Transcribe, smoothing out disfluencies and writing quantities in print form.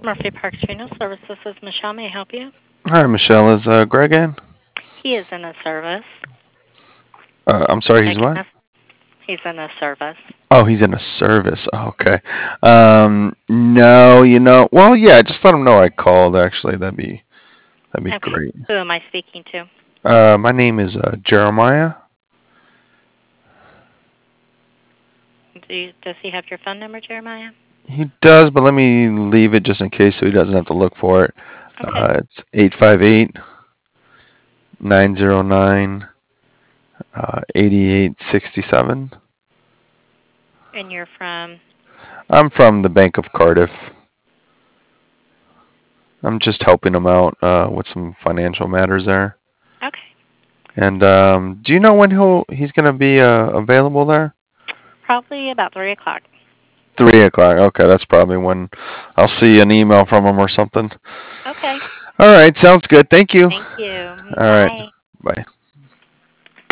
Murphy Park Funeral Service. This is Michelle. May I help you? Hi, Michelle. Is Greg in? He is in a service. I'm sorry, I he's can what? ask. He's in a service. Oh, he's in a service. Oh, okay. No, well, yeah, just let him know I called. Actually, that'd be Okay. great. Who am I speaking to? My name is Jeremiah. Does he have your phone number, Jeremiah? He does, but let me leave it just in case so he doesn't have to look for it. Okay. It's 858-909 8867. And you're from? I'm from the Bank of Cardiff. I'm just helping him out with some financial matters there. Okay. And do you know when he's gonna be available there? Probably about 3 o'clock. 3 o'clock. Okay, that's probably when I'll see an email from him or something. Okay. All right, sounds good. Thank you. Thank you. All right, Bye. bye.